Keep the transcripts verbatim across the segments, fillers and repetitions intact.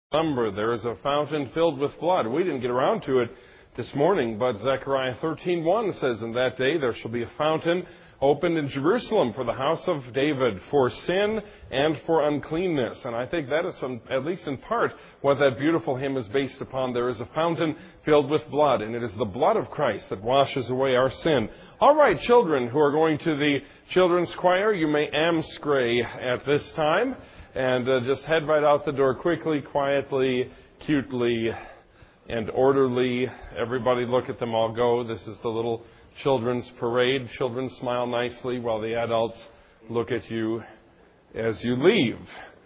Number, there is a fountain filled with blood. We didn't get around to it this morning, but Zechariah thirteen one says, "In that day there shall be a fountain opened in Jerusalem for the house of David, for sin and for uncleanness." And I think that is, some, at least in part, what that beautiful hymn is based upon. There is a fountain filled with blood, and it is the blood of Christ that washes away our sin. All right, children who are going to the children's choir, you may amscray at this time. And uh, just head right out the door quickly, quietly, cutely, and orderly. Everybody look at them all go. This is the little children's parade. Children smile nicely while the adults look at you as you leave.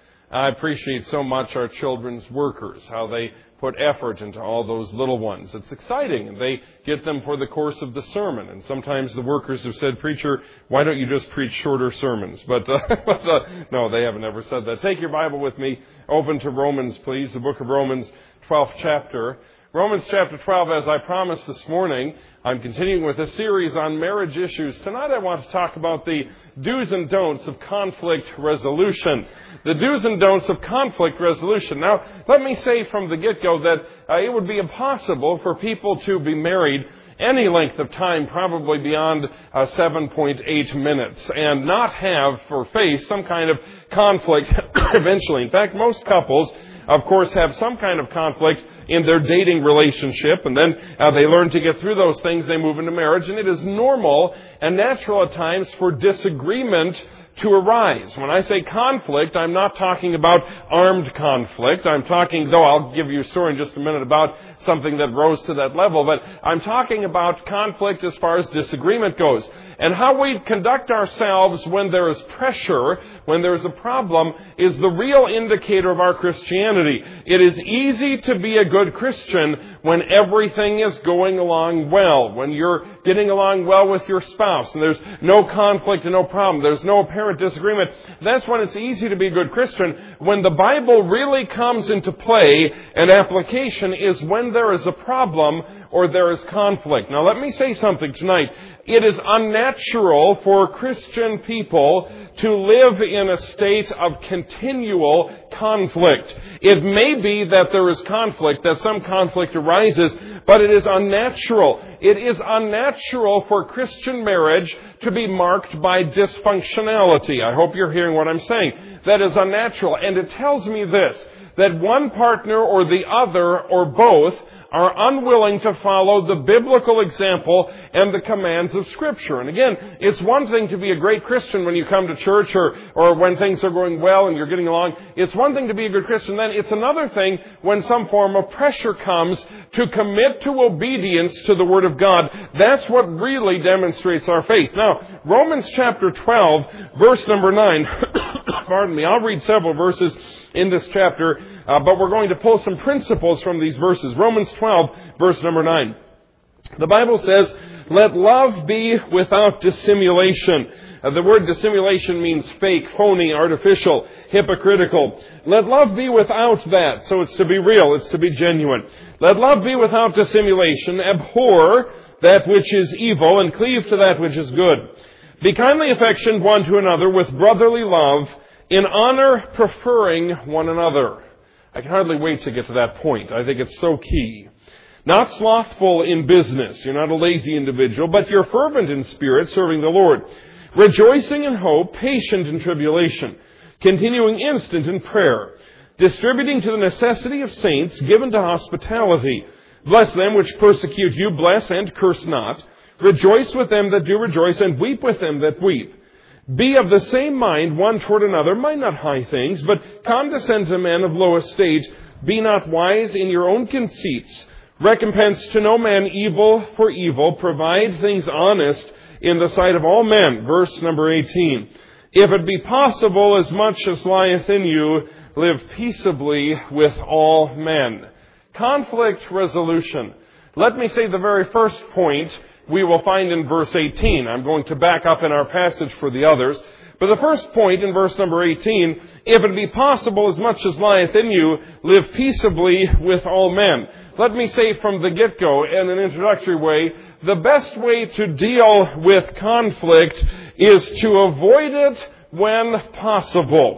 I appreciate so much our children's workers, how they put effort into all those little ones. It's exciting, and they get them for the course of the sermon. And sometimes the workers have said, "Preacher, why don't you just preach shorter sermons?" But, uh, but uh, no, they haven't ever said that. Take your Bible with me. Open to Romans, please, the book of Romans, twelfth chapter. Romans chapter twelve, as I promised this morning, I'm continuing with a series on marriage issues. Tonight I want to talk about the do's and don'ts of conflict resolution. The do's and don'ts of conflict resolution. Now, let me say from the get-go that uh, it would be impossible for people to be married any length of time, probably beyond uh, seven point eight minutes, and not have or face some kind of conflict eventually. In fact, most couples, of course, have some kind of conflict in their dating relationship, and then uh, they learn to get through those things. They move into marriage, and it is normal and natural at times for disagreement to arise. When I say conflict, I'm not talking about armed conflict. I'm talking, though I'll give you a story in just a minute about something that rose to that level, but I'm talking about conflict as far as disagreement goes. And how we conduct ourselves when there is pressure, when there is a problem, is the real indicator of our Christianity. It is easy to be a good Christian when everything is going along well, when you're getting along well with your spouse, and there's no conflict and no problem, there's no apparent disagreement. That's when it's easy to be a good Christian. When the Bible really comes into play and application is when there is a problem or there is conflict. Now, let me say something tonight. It is unnatural for Christian people to live in a state of continual conflict. It may be that there is conflict, that some conflict arises, but it is unnatural. It is unnatural for Christian marriage to be marked by dysfunctionality. I hope you're hearing what I'm saying. That is unnatural. And it tells me this, that one partner or the other or both are unwilling to follow the biblical example and the commands of Scripture. And again, it's one thing to be a great Christian when you come to church or, or when things are going well and you're getting along. It's one thing to be a good Christian. Then it's another thing when some form of pressure comes to commit to obedience to the Word of God. That's what really demonstrates our faith. Now, Romans chapter twelve, verse number nine. Pardon me, I'll read several verses in this chapter, uh, but we're going to pull some principles from these verses. Romans twelve, verse number nine. The Bible says, "Let love be without dissimulation." Uh, the word dissimulation means fake, phony, artificial, hypocritical. Let love be without that. So it's to be real, it's to be genuine. "Let love be without dissimulation. Abhor that which is evil and cleave to that which is good. Be kindly affectioned one to another with brotherly love, in honor preferring one another." I can hardly wait to get to that point. I think it's so key. "Not slothful in business." You're not a lazy individual, but you're fervent in spirit, serving the Lord. "Rejoicing in hope, patient in tribulation, continuing instant in prayer, distributing to the necessity of saints, given to hospitality. Bless them which persecute you, bless and curse not. Rejoice with them that do rejoice, and weep with them that weep. Be of the same mind one toward another, mind not high things, but condescend to men of low estate. Be not wise in your own conceits. Recompense to no man evil for evil. Provide things honest in the sight of all men." Verse number eighteen. "If it be possible, as much as lieth in you, live peaceably with all men." Conflict resolution. Let me say the very first point we will find in verse eighteen. I'm going to back up in our passage for the others. But the first point in verse number eighteen, "If it be possible, as much as lieth in you, live peaceably with all men." Let me say from the get-go, in an introductory way, the best way to deal with conflict is to avoid it when possible.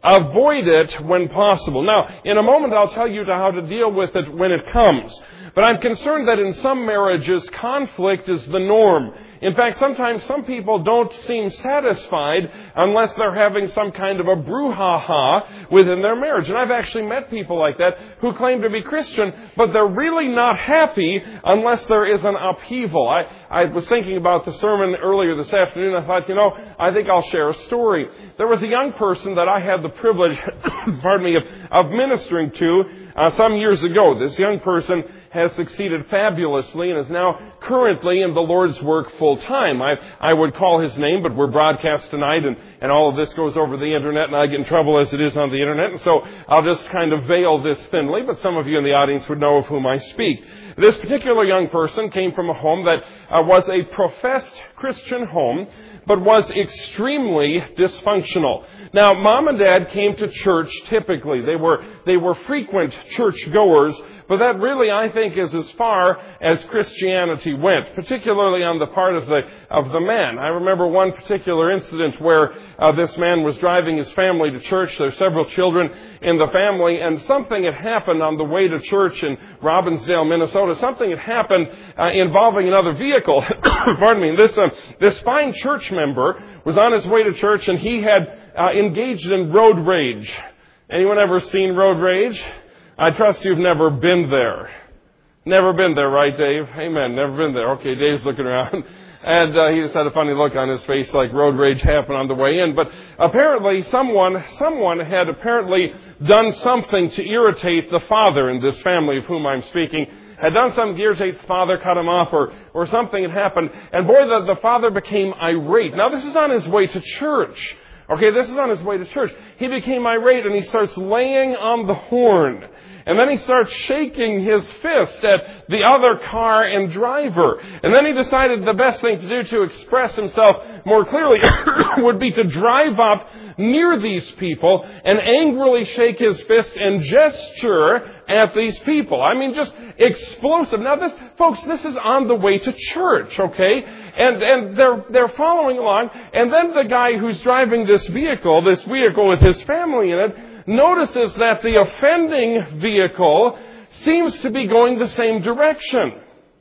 Avoid it when possible. Now, in a moment I'll tell you how to deal with it when it comes. But I'm concerned that in some marriages, conflict is the norm. In fact, sometimes some people don't seem satisfied unless they're having some kind of a brouhaha within their marriage. And I've actually met people like that who claim to be Christian, but they're really not happy unless there is an upheaval. I, I was thinking about the sermon earlier this afternoon. I thought, you know, I think I'll share a story. There was a young person that I had the privilege, pardon me, of, of ministering to uh, some years ago. This young person has succeeded fabulously and is now currently in the Lord's work full time. I, I would call his name, but we're broadcast tonight and, and all of this goes over the internet and I get in trouble as it is on the internet. And so I'll just kind of veil this thinly, but some of you in the audience would know of whom I speak. This particular young person came from a home that uh, was a professed Christian home, but was extremely dysfunctional. Now, mom and dad came to church typically. They were, they were frequent church goers, but that really, I think, is as far as Christianity went, particularly on the part of the, of the man. I remember one particular incident where uh, this man was driving his family to church. There are several children in the family, and something had happened on the way to church in Robbinsdale, Minnesota. Something had happened uh, involving another vehicle. Pardon me. This, uh, this fine church member was on his way to church, and he had uh, engaged in road rage. Anyone ever seen road rage? I trust you've never been there. Never been there, right, Dave? Amen. Never been there. Okay, Dave's looking around. And uh, he just had a funny look on his face like road rage happened on the way in. But apparently someone, someone had apparently done something to irritate the father in this family of whom I'm speaking. Had done something to irritate the father, cut him off, or, or something had happened. And boy, the, the father became irate. Now, this is on his way to church. Okay, this is on his way to church. He became irate and he starts laying on the horn. And then he starts shaking his fist at the other car and driver. And then he decided the best thing to do to express himself more clearly would be to drive up near these people and angrily shake his fist and gesture at these people. I mean, just explosive. Now, this, folks, this is on the way to church, okay? And, and they're, they're following along. And then the guy who's driving this vehicle, this vehicle with his family in it, notices that the offending vehicle seems to be going the same direction.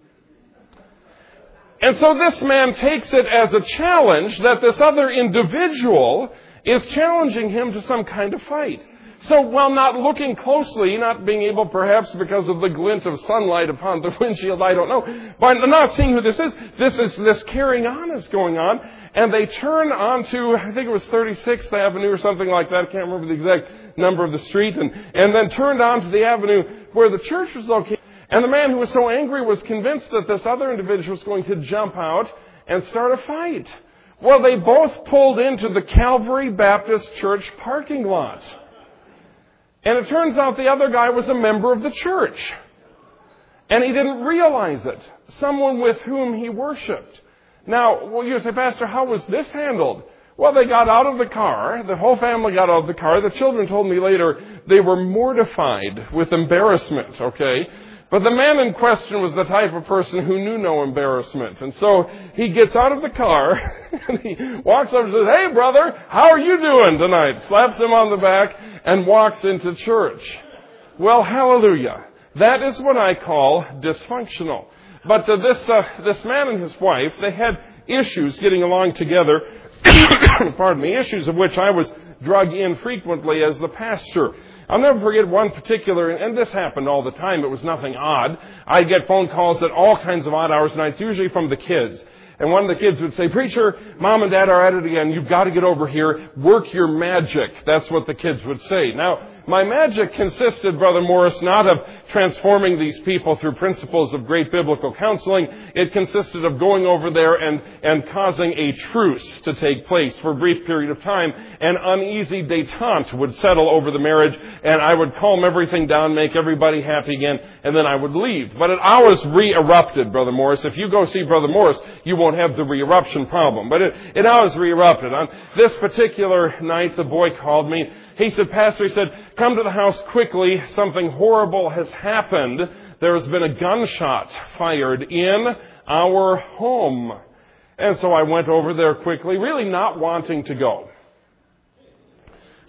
And so this man takes it as a challenge that this other individual is challenging him to some kind of fight. So while not looking closely, not being able perhaps because of the glint of sunlight upon the windshield, I don't know, but not seeing who this is, this is this carrying on is going on, and they turn onto, I think it was thirty-sixth Avenue or something like that, I can't remember the exact number of the street, and, and then turned onto the avenue where the church was located. And the man who was so angry was convinced that this other individual was going to jump out and start a fight. Well, they both pulled into the Calvary Baptist Church parking lot. And it turns out the other guy was a member of the church. And he didn't realize it. Someone with whom he worshiped. Now, well, you say, Pastor, how was this handled? Well, they got out of the car. The whole family got out of the car. The children told me later they were mortified with embarrassment, okay? But the man in question was the type of person who knew no embarrassment. And so he gets out of the car and he walks up and says, "Hey, brother, how are you doing tonight?" Slaps him on the back and walks into church. Well, hallelujah. That is what I call dysfunctional. But uh, this uh, this man and his wife, they had issues getting along together. Pardon me, issues of which I was drug in frequently as the pastor. I'll never forget one particular, and this happened all the time. It was nothing odd. I'd get phone calls at all kinds of odd hours nights, usually from the kids. And one of the kids would say, "Preacher, Mom and Dad are at it again. You've got to get over here. Work your magic." That's what the kids would say. Now, my magic consisted, Brother Morris, not of transforming these people through principles of great biblical counseling. It consisted of going over there and, and causing a truce to take place for a brief period of time. An uneasy detente would settle over the marriage, and I would calm everything down, make everybody happy again, and then I would leave. But it always re-erupted, Brother Morris. If you go see Brother Morris, you won't have the re-eruption problem. But it, it always re-erupted. On this particular night, the boy called me. He said, "Pastor," he said, "come to the house quickly. Something horrible has happened. There has been a gunshot fired in our home." And so I went over there quickly, really not wanting to go.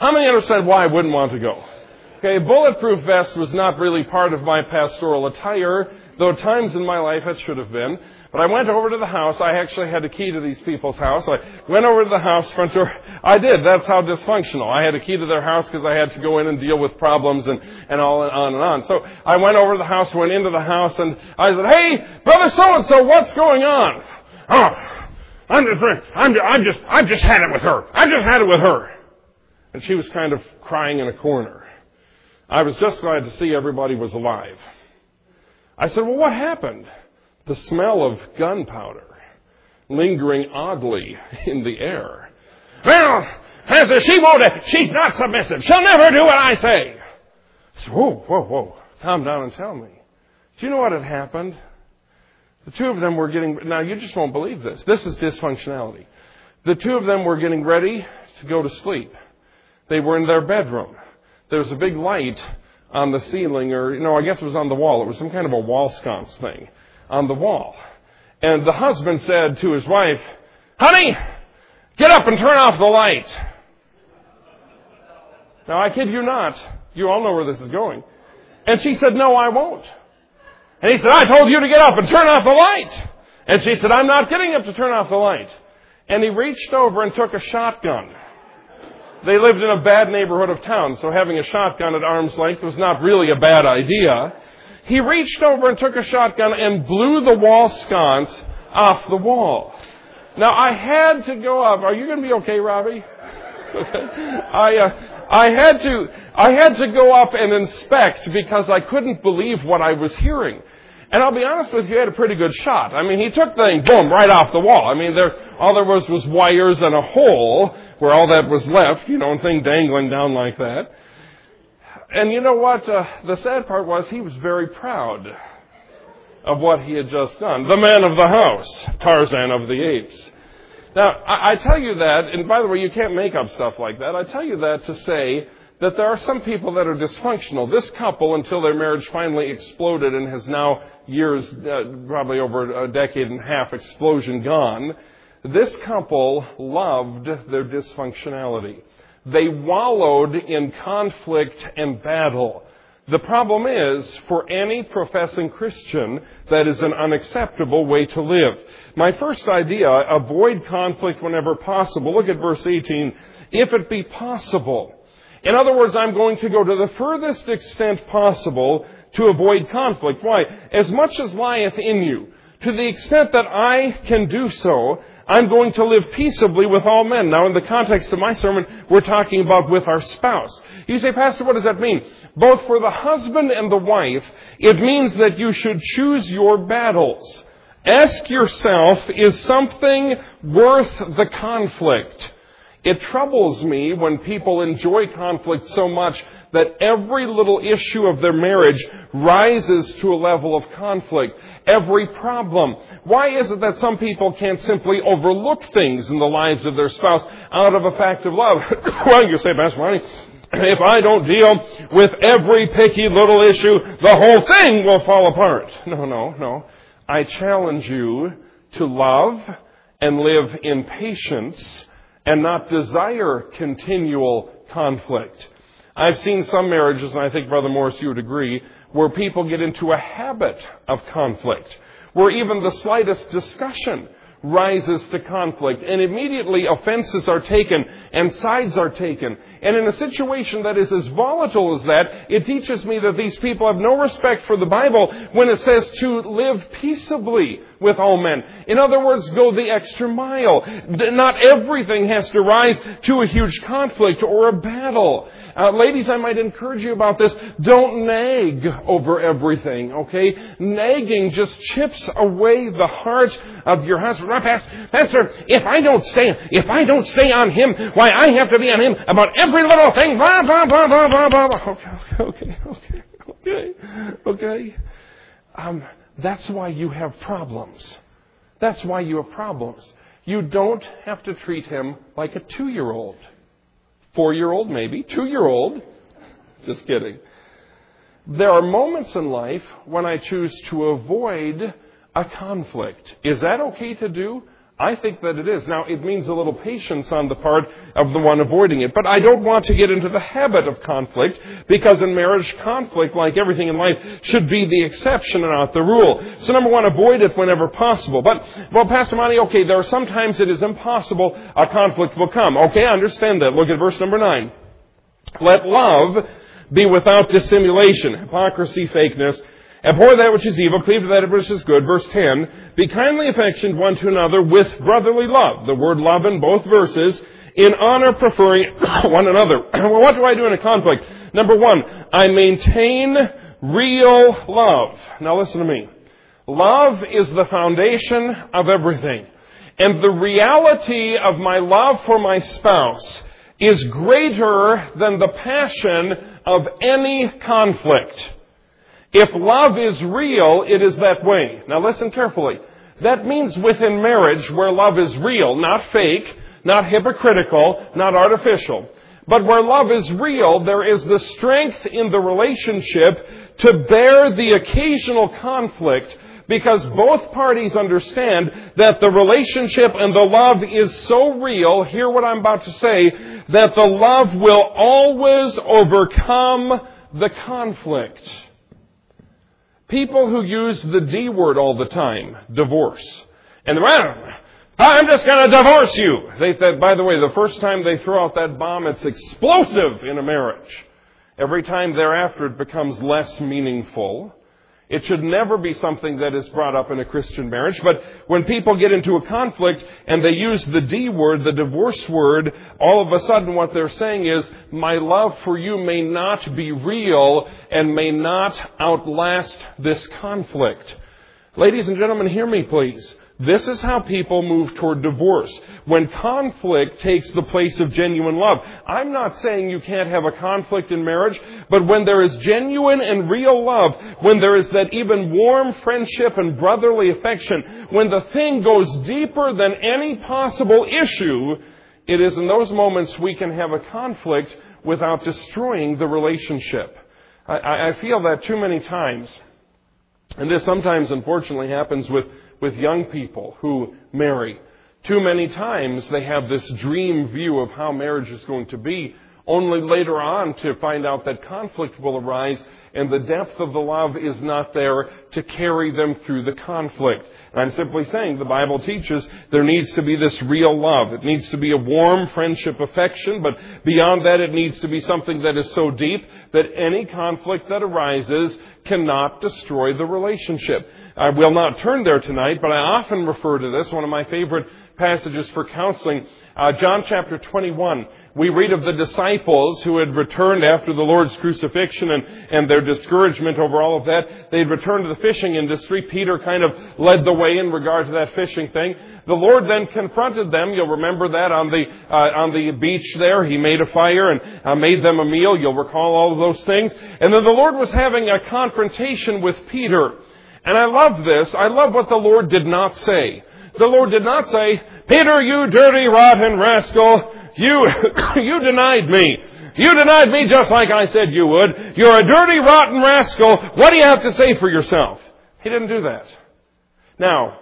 How many understand why I wouldn't want to go? Okay, a bulletproof vest was not really part of my pastoral attire, though at times in my life it should have been. But I went over to the house. I actually had a key to these people's house. I went over to the house front door. I did. That's how dysfunctional. I had a key to their house because I had to go in and deal with problems and, and all and on and on. So I went over to the house, went into the house, and I said, "Hey, brother so-and-so, what's going on?" "Oh, I'm just, I'm, I'm just, I've just had it with her. I've just had it with her." And she was kind of crying in a corner. I was just glad to see everybody was alive. I said, "Well, what happened?" The smell of gunpowder lingering oddly in the air. "Well, Pastor, she won't, she's not submissive. She'll never do what I say." I said, whoa, whoa, whoa. Calm down and tell me. Do you know what had happened? The two of them were getting, now you just won't believe this. This is dysfunctionality. The two of them were getting ready to go to sleep. They were in their bedroom. There was a big light on the ceiling, or, no, I guess it was on the wall. It was some kind of a wall sconce thing on the wall. And the husband said to his wife, "Honey, get up and turn off the light." Now, I kid you not. You all know where this is going. And she said, "No, I won't." And he said, "I told you to get up and turn off the light." And she said, "I'm not getting up to turn off the light." And he reached over and took a shotgun. They lived in a bad neighborhood of town, so having a shotgun at arm's length was not really a bad idea. He reached over and took a shotgun and blew the wall sconce off the wall. Now, I had to go up. Are you going to be okay, Robbie? Okay. I, uh, I had to, I had to go up and inspect because I couldn't believe what I was hearing. And I'll be honest with you, he had a pretty good shot. I mean, he took the thing, boom, right off the wall. I mean, there, all there was was wires and a hole where all that was left, you know, and thing dangling down like that. And you know what? Uh, the sad part was he was very proud of what he had just done. The man of the house, Tarzan of the Apes. Now, I, I tell you that, and by the way, you can't make up stuff like that. I tell you that to say that there are some people that are dysfunctional. This couple, until their marriage finally exploded and has now years, uh, probably over a decade and a half explosion gone, this couple loved their dysfunctionality. They wallowed in conflict and battle. The problem is, for any professing Christian, that is an unacceptable way to live. My first idea, avoid conflict whenever possible. Look at verse eighteen. If it be possible. In other words, I'm going to go to the furthest extent possible to avoid conflict. Why? As much as lieth in you, to the extent that I can do so, I'm going to live peaceably with all men. Now, in the context of my sermon, we're talking about with our spouse. You say, "Pastor, what does that mean?" Both for the husband and the wife, it means that you should choose your battles. Ask yourself, is something worth the conflict? It troubles me when people enjoy conflict so much that every little issue of their marriage rises to a level of conflict. Every problem. Why is it that some people can't simply overlook things in the lives of their spouse out of a fact of love? Well, you say, "Pastor Ronnie, if I don't deal with every picky little issue, the whole thing will fall apart." No, no, no. I challenge you to love and live in patience and not desire continual conflict. I've seen some marriages, and I think, Brother Morris, you would agree, where people get into a habit of conflict, where even the slightest discussion rises to conflict, and immediately offenses are taken and sides are taken. And in a situation that is as volatile as that, it teaches me that these people have no respect for the Bible when it says to live peaceably with all men. In other words, go the extra mile. Not everything has to rise to a huge conflict or a battle. Uh, ladies, I might encourage you about this. Don't nag over everything, okay? Nagging just chips away the heart of your husband. Pastor, if I don't stay, if I don't stay on him, why, I have to be on him about every little thing. Blah, blah, blah, blah, blah, blah. Okay, okay, okay, okay, okay. Um, that's why you have problems. That's why you have problems. You don't have to treat him like a two-year-old. Four-year-old, maybe. Two-year-old. Just kidding. There are moments in life when I choose to avoid a conflict. Is that okay to do? I think that it is. Now, it means a little patience on the part of the one avoiding it. But I don't want to get into the habit of conflict, because in marriage, conflict, like everything in life, should be the exception and not the rule. So number one, avoid it whenever possible. But, well, Pastor Monty, okay, there are sometimes it is impossible a conflict will come. Okay, I understand that. Look at verse number nine. Let love be without dissimulation, hypocrisy, fakeness. Abhor that which is evil, cleave to that which is good. Verse ten, be kindly affectioned one to another with brotherly love. The word love in both verses, in honor preferring one another. Well, what do I do in a conflict? Number one, I maintain real love. Now listen to me. Love is the foundation of everything. And the reality of my love for my spouse is greater than the passion of any conflict. If love is real, it is that way. Now listen carefully. That means within marriage where love is real, not fake, not hypocritical, not artificial, but where love is real, there is the strength in the relationship to bear the occasional conflict, because both parties understand that the relationship and the love is so real, hear what I'm about to say, that the love will always overcome the conflict. People who use the D word all the time, divorce. And I'm just going to divorce you. They, that, by the way, the first time they throw out that bomb, it's explosive in a marriage. Every time thereafter, it becomes less meaningful. It should never be something that is brought up in a Christian marriage. But when people get into a conflict and they use the D word, the divorce word, all of a sudden what they're saying is, my love for you may not be real and may not outlast this conflict. Ladies and gentlemen, hear me please. This is how people move toward divorce. When conflict takes the place of genuine love. I'm not saying you can't have a conflict in marriage, but when there is genuine and real love, when there is that even warm friendship and brotherly affection, when the thing goes deeper than any possible issue, it is in those moments we can have a conflict without destroying the relationship. I, I feel that too many times. And this sometimes, unfortunately, happens with with young people who marry. Too many times they have this dream view of how marriage is going to be, only later on to find out that conflict will arise and the depth of the love is not there to carry them through the conflict. And I'm simply saying the Bible teaches there needs to be this real love. It needs to be a warm friendship affection, but beyond that it needs to be something that is so deep that any conflict that arises cannot destroy the relationship. I will not turn there tonight, but I often refer to this, one of my favorite passages for counseling, uh, John chapter twenty-one. We read of the disciples who had returned after the Lord's crucifixion and, and their discouragement over all of that. They had returned to the fishing industry. Peter kind of led the way in regard to that fishing thing. The Lord then confronted them. You'll remember that on the uh, on the beach there. He made a fire and uh, made them a meal. You'll recall all of those things. And then the Lord was having a confrontation with Peter. And I love this. I love what the Lord did not say. The Lord did not say, Peter, you dirty, rotten rascal, you, you denied me. You denied me just like I said you would. You're a dirty, rotten rascal. What do you have to say for yourself? He didn't do that. Now,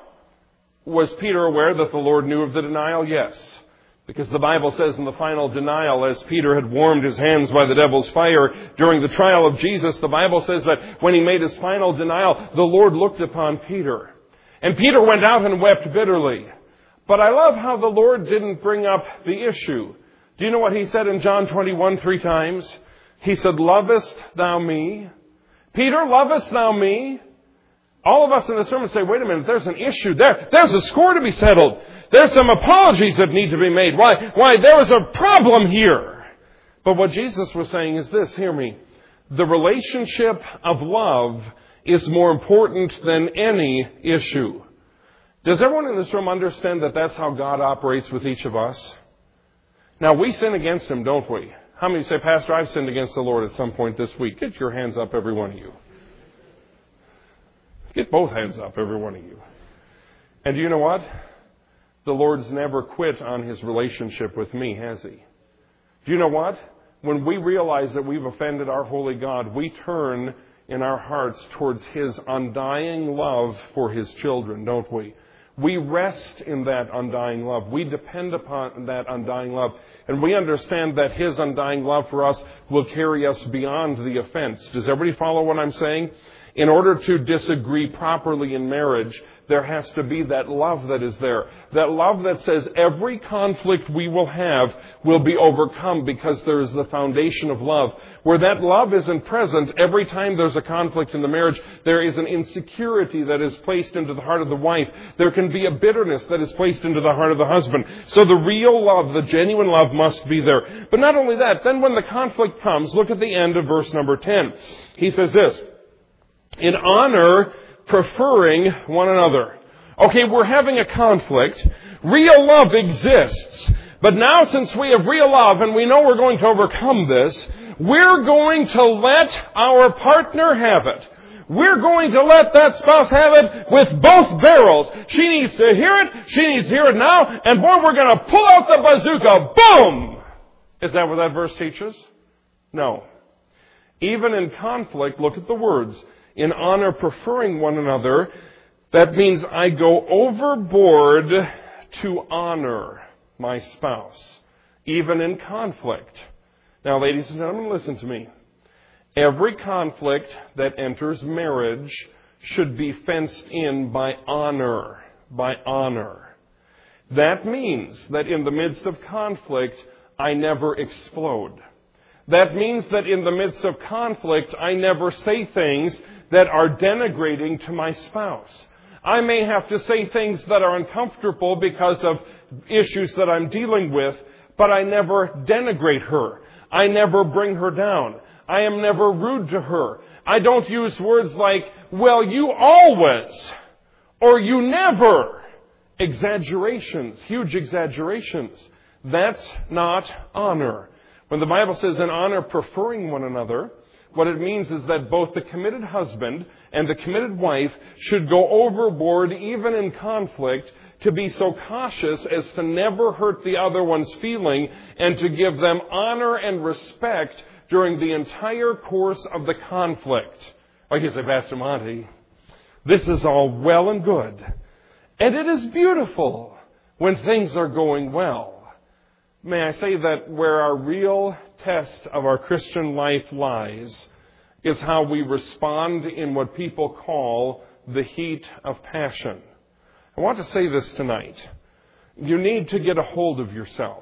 was Peter aware that the Lord knew of the denial? Yes. Because the Bible says in the final denial, as Peter had warmed his hands by the devil's fire during the trial of Jesus, the Bible says that when he made his final denial, the Lord looked upon Peter. And Peter went out and wept bitterly. But I love how the Lord didn't bring up the issue. Do you know what he said in John twenty-one three times? He said, lovest thou me? Peter, lovest thou me? All of us in this room would say, wait a minute, there's an issue there. There's a score to be settled. There's some apologies that need to be made. Why? Why? There was a problem here. But what Jesus was saying is this, hear me. The relationship of love is more important than any issue. Does everyone in this room understand that that's how God operates with each of us? Now, we sin against Him, don't we? How many say, Pastor, I've sinned against the Lord at some point this week? Get your hands up, every one of you. Get both hands up, every one of you. And do you know what? The Lord's never quit on His relationship with me, has He? Do you know what? When we realize that we've offended our holy God, we turn in our hearts towards His undying love for His children, don't we? We rest in that undying love. We depend upon that undying love. And we understand that His undying love for us will carry us beyond the offense. Does everybody follow what I'm saying? In order to disagree properly in marriage, there has to be that love that is there. That love that says every conflict we will have will be overcome because there is the foundation of love. Where that love isn't present, every time there's a conflict in the marriage, there is an insecurity that is placed into the heart of the wife. There can be a bitterness that is placed into the heart of the husband. So the real love, the genuine love must be there. But not only that, then when the conflict comes, look at the end of verse number ten. He says this, in honor, preferring one another. Okay, we're having a conflict. Real love exists. But now since we have real love and we know we're going to overcome this, we're going to let our partner have it. We're going to let that spouse have it with both barrels. She needs to hear it. She needs to hear it now. And boy, we're going to pull out the bazooka. Boom! Is that what that verse teaches? No. Even in conflict, look at the words. In honor, preferring one another, that means I go overboard to honor my spouse, even in conflict. Now, ladies and gentlemen, listen to me. Every conflict that enters marriage should be fenced in by honor, by honor. That means that in the midst of conflict, I never explode. That means that in the midst of conflict, I never say things that are denigrating to my spouse. I may have to say things that are uncomfortable because of issues that I'm dealing with, but I never denigrate her. I never bring her down. I am never rude to her. I don't use words like, well, you always, or you never. Exaggerations, huge exaggerations. That's not honor. When the Bible says in honor, preferring one another, what it means is that both the committed husband and the committed wife should go overboard, even in conflict, to be so cautious as to never hurt the other one's feeling and to give them honor and respect during the entire course of the conflict. Like you say, Pastor Monty, this is all well and good. And it is beautiful when things are going well. May I say that where our real test of our Christian life lies is how we respond in what people call the heat of passion. I want to say this tonight. You need to get a hold of yourself.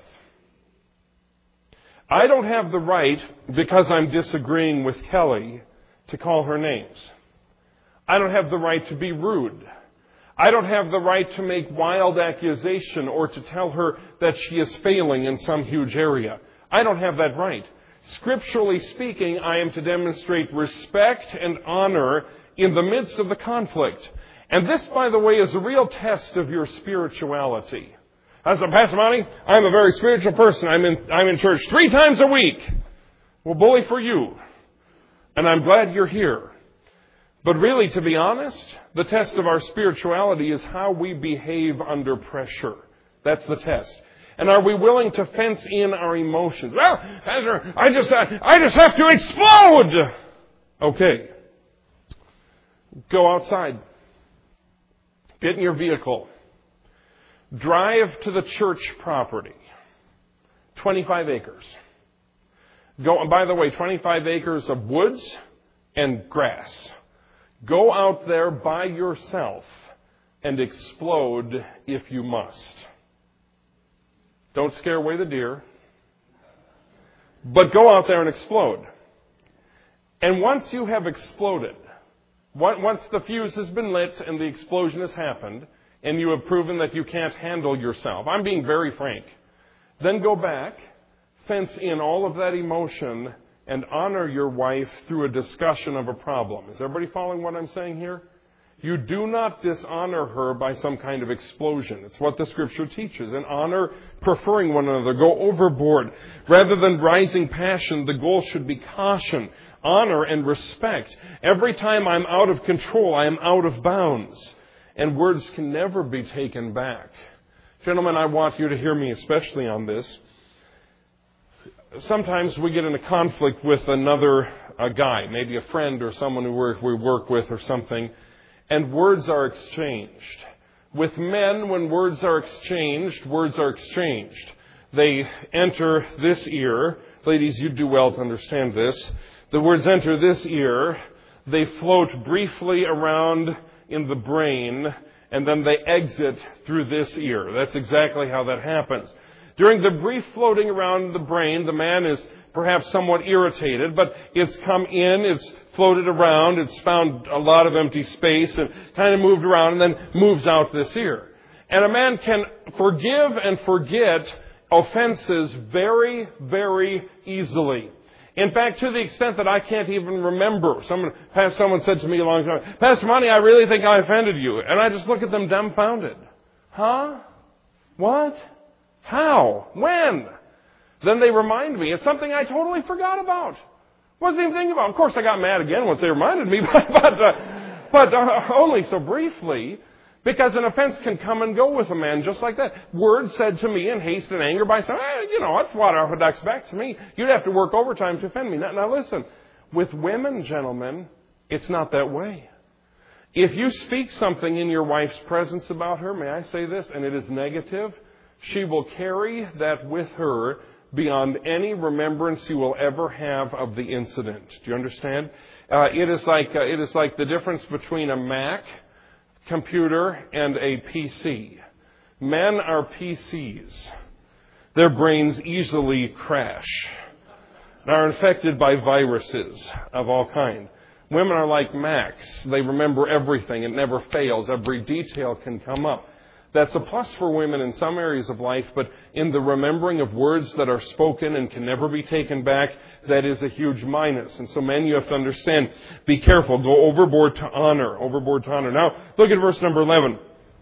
I don't have the right, because I'm disagreeing with Kelly, to call her names. I don't have the right to be rude. I don't have the right to make wild accusation or to tell her that she is failing in some huge area. I don't have that right. Scripturally speaking, I am to demonstrate respect and honor in the midst of the conflict. And this, by the way, is a real test of your spirituality. As a Pastor Monty, I'm a very spiritual person. I'm in, I'm in church three times a week. Well, bully for you. And I'm glad you're here. But really, to be honest, the test of our spirituality is how we behave under pressure. That's the test. And are we willing to fence in our emotions? Well, Pastor, I just, I, I just have to explode. Okay. Go outside. Get in your vehicle. Drive to the church property. twenty-five acres. Go, and by the way, twenty-five acres of woods and grass. Go out there by yourself and explode if you must. Don't scare away the deer. But go out there and explode. And once you have exploded, once the fuse has been lit and the explosion has happened, and you have proven that you can't handle yourself, I'm being very frank, then go back, fence in all of that emotion, and honor your wife through a discussion of a problem. Is everybody following what I'm saying here? You do not dishonor her by some kind of explosion. It's what the Scripture teaches. In honor, preferring one another. Go overboard. Rather than rising passion, the goal should be caution, honor, and respect. Every time I'm out of control, I am out of bounds. And words can never be taken back. Gentlemen, I want you to hear me especially on this. Sometimes we get in a conflict with another a guy, maybe a friend or someone who we work with or something, and words are exchanged. With men, when words are exchanged, words are exchanged. They enter this ear. Ladies, you do well to understand this. The words enter this ear. They float briefly around in the brain, and then they exit through this ear. That's exactly how that happens. During the brief floating around the brain, the man is perhaps somewhat irritated, but it's come in, it's floated around, it's found a lot of empty space and kind of moved around and then moves out this ear. And a man can forgive and forget offenses very, very easily. In fact, to the extent that I can't even remember. Someone, someone said to me a long time, Pastor Monty, I really think I offended you. And I just look at them dumbfounded. Huh? What? How? When? Then they remind me. It's something I totally forgot about. Wasn't even thinking about. Of course, I got mad again once they reminded me, but but, uh, but uh, only so briefly, because an offense can come and go with a man just like that. Words said to me in haste and anger by some, eh, you know, that's what Orthodox back to me. You'd have to work overtime to offend me. Now, now listen, with women, gentlemen, it's not that way. If you speak something in your wife's presence about her, may I say this, and it is negative, she will carry that with her beyond any remembrance you will ever have of the incident. Do you understand? Uh, it is like uh, it is like the difference between a Mac computer and a P C. Men are P Cs. Their brains easily crash and are infected by viruses of all kind. Women are like Macs. They remember everything. It never fails. Every detail can come up. That's a plus for women in some areas of life, but in the remembering of words that are spoken and can never be taken back, that is a huge minus. And so men, you have to understand, be careful. Go overboard to honor. Overboard to honor. Now, look at verse number eleven.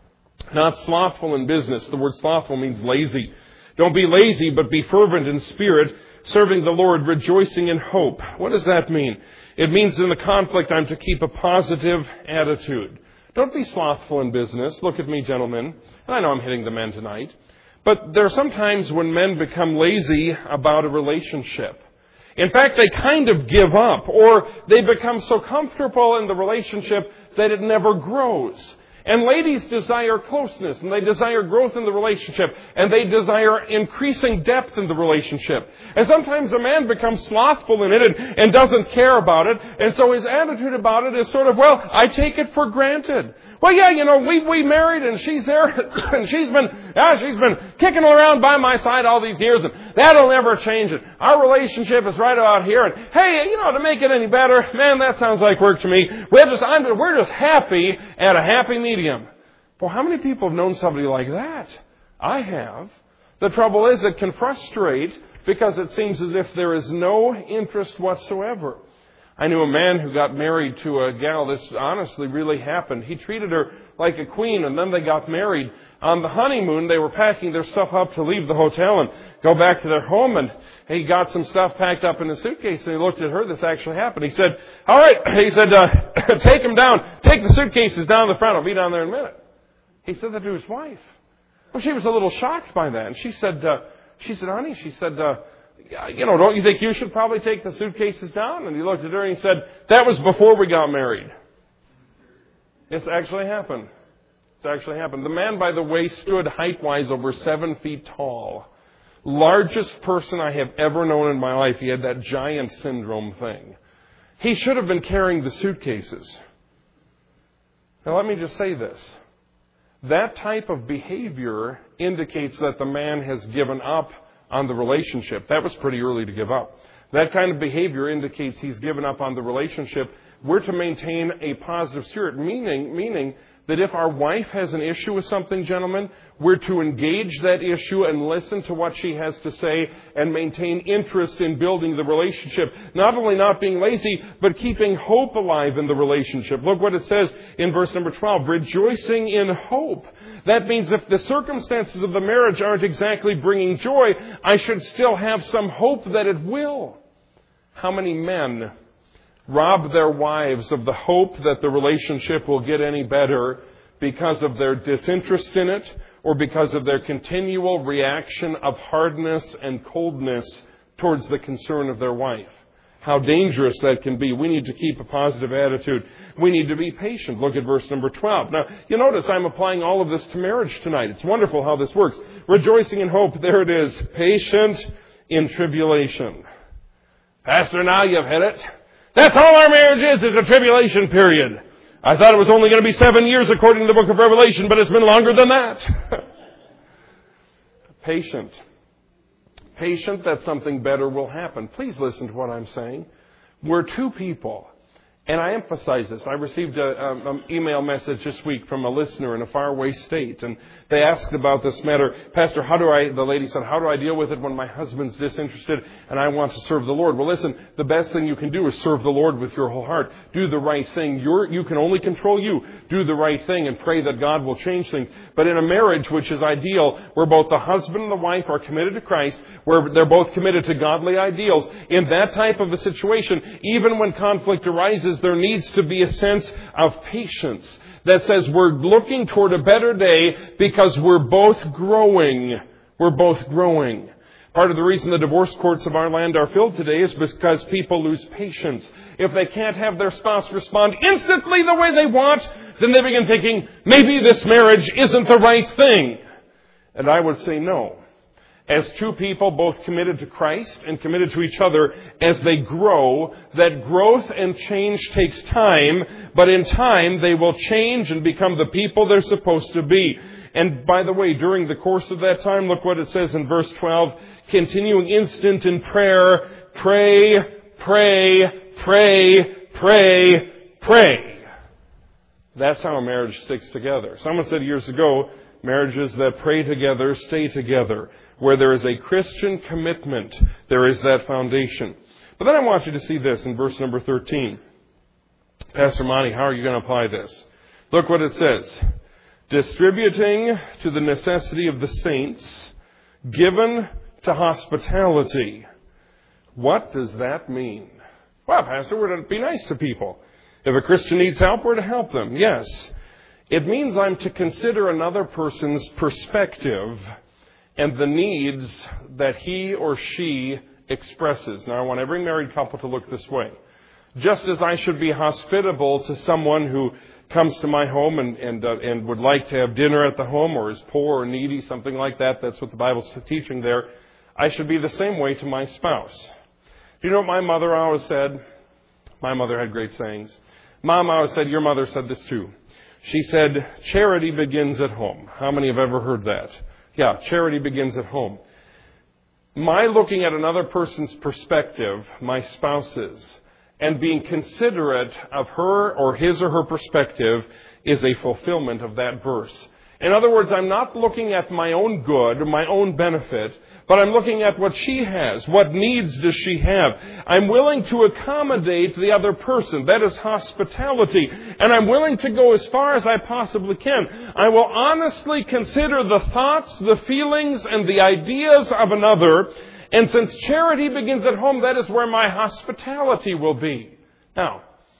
Not slothful in business. The word slothful means lazy. Don't be lazy, but be fervent in spirit, serving the Lord, rejoicing in hope. What does that mean? It means in the conflict I'm to keep a positive attitude. Don't be slothful in business. Look at me, gentlemen. And I know I'm hitting the men tonight. But there are some times when men become lazy about a relationship. In fact, they kind of give up, or they become so comfortable in the relationship that it never grows. And ladies desire closeness, and they desire growth in the relationship, and they desire increasing depth in the relationship. And sometimes a man becomes slothful in it and, and doesn't care about it, and so his attitude about it is sort of, well, I take it for granted. Well, yeah, you know, we we married, and she's there, and she's been, yeah, she's been kicking around by my side all these years, and that'll never change it. Our relationship is right about here, and hey, you know, to make it any better, man, that sounds like work to me. We're just, I'm, we're just happy at a happy medium. Well, how many people have known somebody like that? I have. The trouble is, it can frustrate because it seems as if there is no interest whatsoever. I knew a man who got married to a gal. This honestly really happened. He treated her like a queen, and then they got married. On the honeymoon, they were packing their stuff up to leave the hotel and go back to their home, and he got some stuff packed up in a suitcase, and he looked at her. This actually happened. He said, all right, he said, uh, take them down. Take the suitcases down the front. I'll be down there in a minute. He said that to his wife. Well, she was a little shocked by that, and she said, uh, she said, honey, she said, uh, you know, don't you think you should probably take the suitcases down? And he looked at her and he said, that was before we got married. It's actually happened. It's actually happened. The man, by the way, stood height-wise over seven feet tall. Largest person I have ever known in my life. He had that giant syndrome thing. He should have been carrying the suitcases. Now, let me just say this. That type of behavior indicates that the man has given up on the relationship. That was pretty early to give up. That kind of behavior indicates he's given up on the relationship. We're to maintain a positive spirit, meaning, meaning that if our wife has an issue with something, gentlemen, we're to engage that issue and listen to what she has to say and maintain interest in building the relationship. Not only not being lazy, but keeping hope alive in the relationship. Look what it says in verse number twelve, rejoicing in hope. That means if the circumstances of the marriage aren't exactly bringing joy, I should still have some hope that it will. How many men rob their wives of the hope that the relationship will get any better because of their disinterest in it or because of their continual reaction of hardness and coldness towards the concern of their wife? how dangerous that can be. We need to keep a positive attitude. We need to be patient. Look at verse number twelve. Now, you notice I'm applying all of this to marriage tonight. It's wonderful how this works. Rejoicing in hope, there it is. Patient in tribulation. Pastor, now you've hit it. That's all our marriage is, is a tribulation period. I thought it was only going to be seven years according to the book of Revelation, but it's been longer than that. Patient. Patient that something better will happen. Please listen to what I'm saying. We're two people. And I emphasize this. I received an email message this week from a listener in a faraway state. And they asked about this matter. Pastor, how do I, the lady said, how do I deal with it when my husband's disinterested and I want to serve the Lord? Well, listen, the best thing you can do is serve the Lord with your whole heart. Do the right thing. You're, you can only control you. Do the right thing and pray that God will change things. But in a marriage which is ideal, where both the husband and the wife are committed to Christ, where they're both committed to godly ideals, in that type of a situation, even when conflict arises, there needs to be a sense of patience that says we're looking toward a better day because we're both growing. We're both growing. Part of the reason the divorce courts of our land are filled today is because people lose patience. If they can't have their spouse respond instantly the way they want, then they begin thinking, maybe this marriage isn't the right thing. And I would say no. As two people both committed to Christ and committed to each other, as they grow, that growth and change takes time, but in time they will change and become the people they're supposed to be. And by the way, during the course of that time, look what it says in verse twelve, continuing instant in prayer, pray, pray, pray, pray, pray. That's how a marriage sticks together. Someone said years ago, marriages that pray together stay together. Where there is a Christian commitment, there is that foundation. But then I want you to see this in verse number thirteen. Pastor Monty, how are you going to apply this? Look what it says. Distributing to the necessity of the saints, given to hospitality. What does that mean? Well, Pastor, we're to be nice to people. If a Christian needs help, we're to help them. Yes. It means I'm to consider another person's perspective and the needs that he or she expresses. Now, I want every married couple to look this way. Just as I should be hospitable to someone who comes to my home and and, uh, and would like to have dinner at the home or is poor or needy, something like that, that's what the Bible's teaching there, I should be the same way to my spouse. Do you know what my mother always said? My mother had great sayings. Mom always said, your mother said this too. She said, charity begins at home. How many have ever heard that? Yeah, charity begins at home. My looking at another person's perspective, my spouse's, and being considerate of her or his or her perspective is a fulfillment of that verse. In other words, I'm not looking at my own good, my own benefit, but I'm looking at what she has. What needs does she have? I'm willing to accommodate the other person. That is hospitality. And I'm willing to go as far as I possibly can. I will honestly consider the thoughts, the feelings, and the ideas of another. And since charity begins at home, that is where my hospitality will be. Now,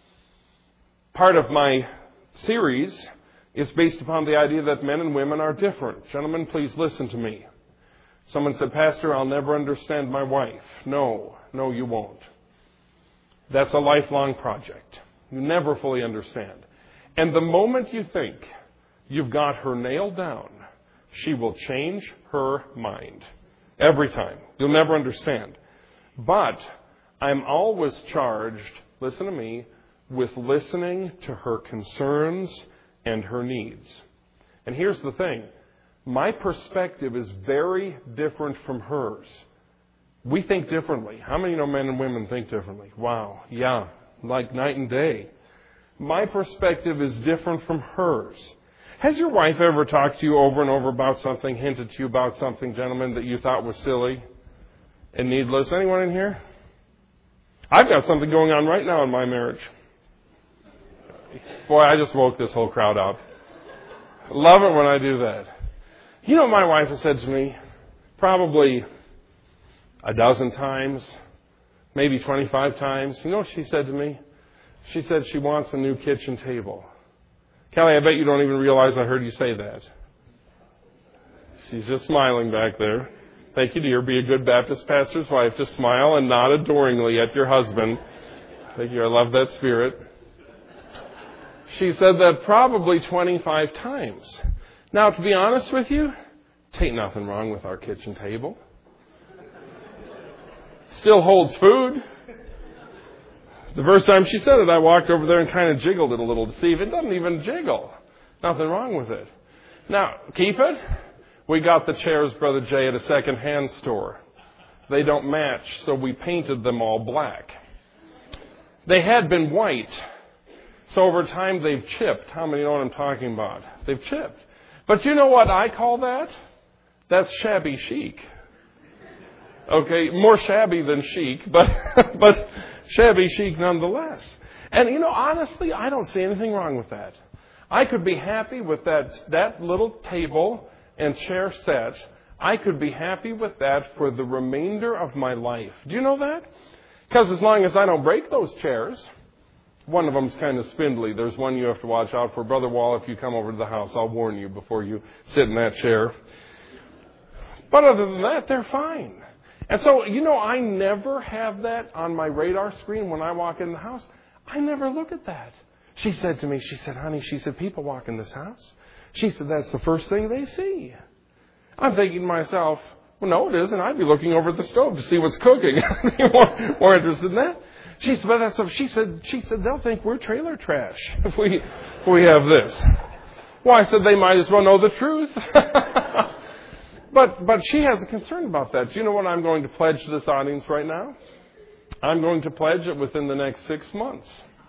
part of my series is based upon the idea that men and women are different. Gentlemen, please listen to me. Someone said, Pastor, I'll never understand my wife. No, no, you won't. That's a lifelong project. You never fully understand. And the moment you think you've got her nailed down, she will change her mind. Every time. You'll never understand. But I'm always charged, listen to me, with listening to her concerns and her needs. And here's the thing. My perspective is very different from hers. We think differently. How many know men and women think differently? Wow. Yeah. Like night and day. My perspective is different from hers. Has your wife ever talked to you over and over about something, hinted to you about something, gentlemen, that you thought was silly and needless? Anyone in here? I've got something going on right now in my marriage. Boy, I just woke this whole crowd up. Love it when I do that. You know what my wife has said to me? Probably a dozen times, maybe twenty-five times. You know what she said to me? She said she wants a new kitchen table. Kelly, I bet you don't even realize I heard you say that. She's just smiling back there. Thank you, dear. Be a good Baptist pastor's wife. Just smile and nod adoringly at your husband. Thank you. I love that spirit. She said that probably twenty-five times. Now, to be honest with you, ain't nothing wrong with our kitchen table. Still holds food. The first time she said it, I walked over there and kind of jiggled it a little to see if it doesn't even jiggle. Nothing wrong with it. Now, keep it. We got the chairs, Brother Jay, at a second-hand store. They don't match, so we painted them all black. They had been white. So over time, they've chipped. How many know what I'm talking about? They've chipped. But you know what I call that? That's shabby chic. Okay, more shabby than chic, but but shabby chic nonetheless. And, you know, honestly, I don't see anything wrong with that. I could be happy with that, that little table and chair set. I could be happy with that for the remainder of my life. Do you know that? Because as long as I don't break those chairs, one of them's kind of spindly. There's one you have to watch out for. Brother Wall, if you come over to the house, I'll warn you before you sit in that chair. But other than that, they're fine. And so, you know, I never have that on my radar screen when I walk in the house. I never look at that. She said to me, she said, honey, she said, people walk in this house. She said, that's the first thing they see. I'm thinking to myself, well, no, it isn't. I'd be looking over at the stove to see what's cooking. I'd be more, more interested in that. She said, but that's so, she said, she said, they'll think we're trailer trash if we, if we have this. Well, I said, they might as well know the truth. But but she has a concern about that. Do you know what I'm going to pledge to this audience right now? I'm going to pledge it within the next six months.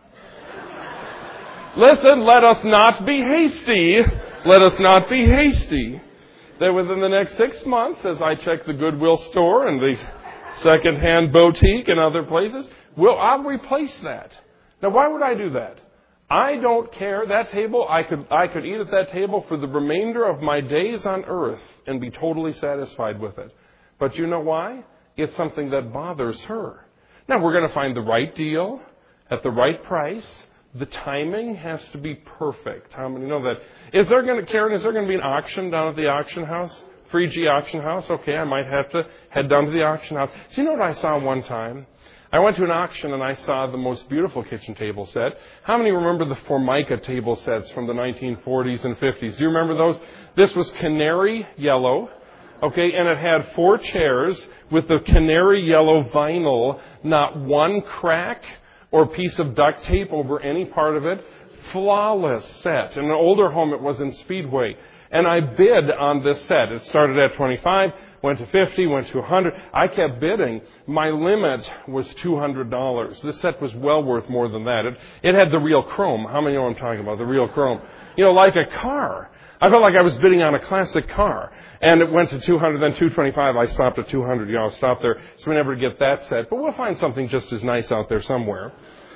Listen, let us not be hasty. Let us not be hasty. That within the next six months, as I check the Goodwill store and the second-hand boutique and other places, we'll, I'll replace that. Now, why would I do that? I don't care. That table, I could I could eat at that table for the remainder of my days on earth and be totally satisfied with it. But you know why? It's something that bothers her. Now, we're going to find the right deal at the right price. The timing has to be perfect. How many know that? Is there going to, Karen, is there going to be an auction down at the auction house? three G auction house? Okay, I might have to head down to the auction house. Do you know what I saw one time? I went to an auction and I saw the most beautiful kitchen table set. How many remember the Formica table sets from the nineteen forties and fifties? Do you remember those? This was canary yellow, okay, and it had four chairs with the canary yellow vinyl, not one crack or piece of duct tape over any part of it. Flawless set. In an older home, it was in Speedway. And I bid on this set. It started at twenty-five, went to fifty, went to one hundred. I kept bidding. My limit was two hundred dollars. This set was well worth more than that. It, it had the real chrome. How many know what I'm talking about? The real chrome. You know, like a car. I felt like I was bidding on a classic car. And it went to two hundred, then two twenty-five. I stopped at two hundred. You know, I'll stop there. So we never get that set. But we'll find something just as nice out there somewhere.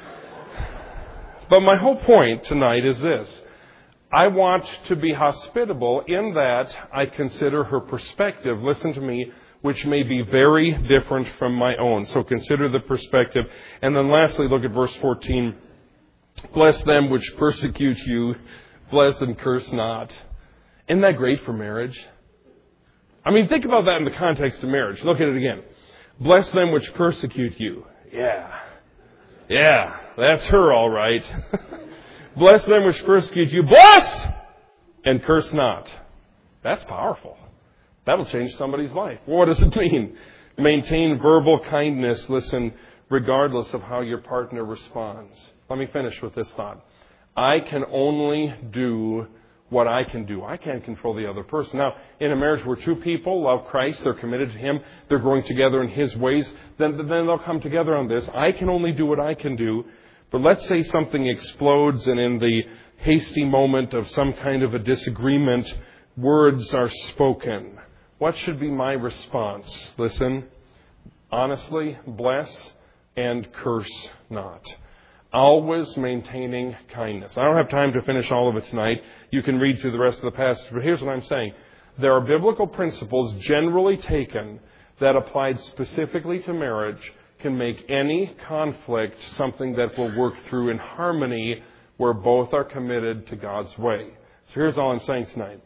But my whole point tonight is this. I want to be hospitable in that I consider her perspective, listen to me, which may be very different from my own. So consider the perspective. And then lastly, look at verse fourteen. Bless them which persecute you. Bless and curse not. Isn't that great for marriage? I mean, think about that in the context of marriage. Look at it again. Bless them which persecute you. Yeah. Yeah, that's her all right. Bless them which persecute you. Bless and curse not. That's powerful. That'll change somebody's life. What does it mean? Maintain verbal kindness, listen, regardless of how your partner responds. Let me finish with this thought. I can only do what I can do. I can't control the other person. Now, in a marriage where two people love Christ, they're committed to Him, they're growing together in His ways, then, then they'll come together on this. I can only do what I can do. But let's say something explodes and in the hasty moment of some kind of a disagreement, words are spoken. What should be my response? Listen, honestly, bless and curse not. Always maintaining kindness. I don't have time to finish all of it tonight. You can read through the rest of the passage. But here's what I'm saying. There are biblical principles generally taken that applied specifically to marriage can make any conflict something that will work through in harmony where both are committed to God's way. So here's all I'm saying tonight.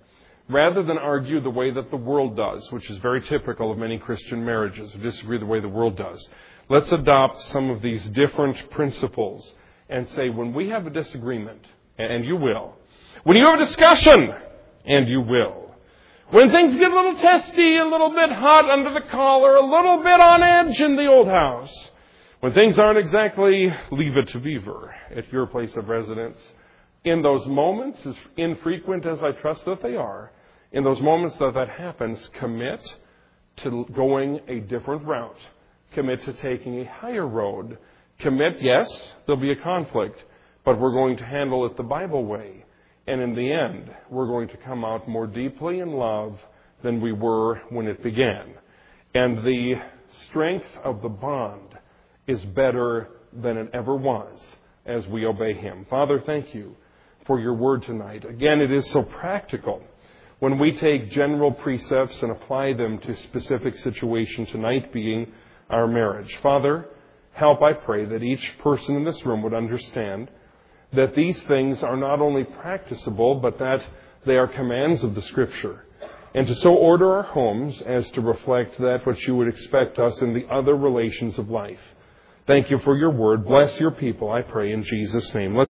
rather than argue the way that the world does, which is very typical of many Christian marriages, who disagree the way the world does. Let's adopt some of these different principles and say, when we have a disagreement, and you will, when you have a discussion, and you will, when things get a little testy, a little bit hot under the collar, a little bit on edge in the old house, when things aren't exactly leave it to beaver at your place of residence, in those moments, as infrequent as I trust that they are, in those moments that that happens, commit to going a different route. Commit to taking a higher road. Commit, yes, there'll be a conflict, but we're going to handle it the Bible way. And in the end, we're going to come out more deeply in love than we were when it began. And the strength of the bond is better than it ever was as we obey Him. Father, thank you for your word tonight. Again, it is so practical when we take general precepts and apply them to specific situations, tonight being our marriage. Father, help, I pray, that each person in this room would understand that these things are not only practicable, but that they are commands of the Scripture. And to so order our homes as to reflect that which you would expect us in the other relations of life. Thank you for your word. Bless your people, I pray, in Jesus' name. Let's